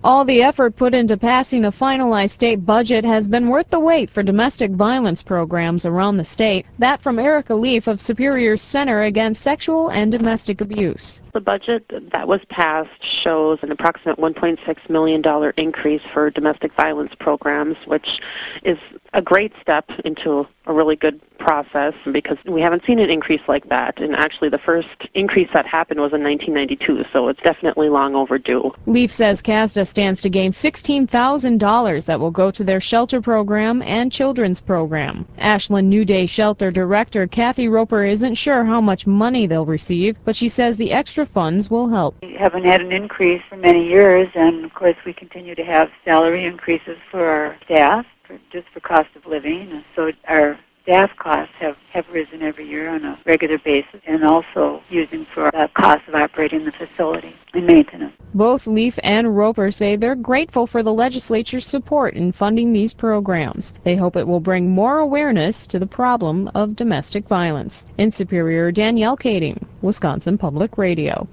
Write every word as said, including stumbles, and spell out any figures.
All the effort put into passing a finalized state budget has been worth the wait for domestic violence programs around the state. That from Erica Leaf of Superior's Center Against Sexual and Domestic Abuse. The budget that was passed shows an approximate one point six million dollars increase for domestic violence programs, which is a great step into a really good process because we haven't seen an increase like that. And actually the first increase that happened was in nineteen ninety-two, so it's definitely long overdue. Leaf says CASDA stands to gain sixteen thousand dollars that will go to their shelter program and children's program. Ashland New Day Shelter Director Kathy Roper isn't sure how much money they'll receive, but she says the extra funds will help. We haven't had an increase for many years, and of course we continue to have salary increases for our staff, for, just for cost of living. And so our staff costs have, have risen every year on a regular basis, and also using for the cost of operating the facility and maintenance. Both Leaf and Roper say they're grateful for the legislature's support in funding these programs. They hope it will bring more awareness to the problem of domestic violence. In Superior, Danielle Kading, Wisconsin Public Radio.